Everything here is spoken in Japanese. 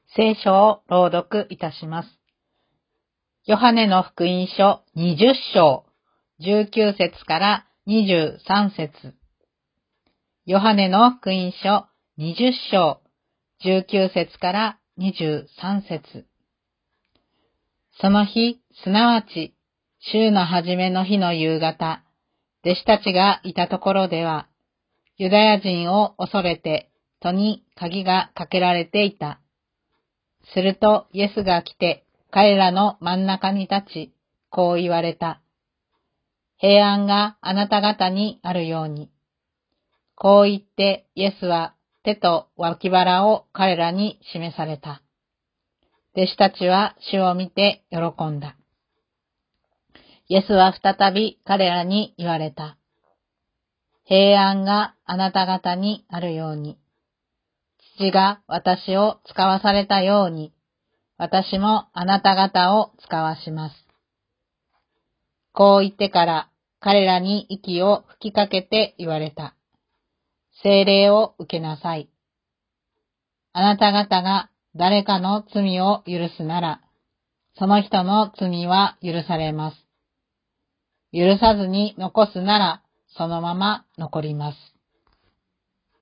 聖書を朗読いたします。ヨハネの福音書20章19節から23節。ヨハネの福音書20章19節から23節。その日、すなわち週の初めの日の夕方、弟子たちがいたところでは、ユダヤ人を恐れて戸に鍵がかけられていた。するとイエスが来て彼らの真ん中に立ち、こう言われた。平安があなた方にあるように。こう言ってイエスは手と脇腹を彼らに示された。弟子たちは主を見て喜んだ。イエスは再び彼らに言われた。平安があなた方にあるように。父が私を使わされたように、私もあなた方を使わします。こう言ってから彼らに息を吹きかけて言われた。聖霊を受けなさい。あなた方が誰かの罪を許すなら、その人の罪は許されます。許さずに残すなら、そのまま残ります。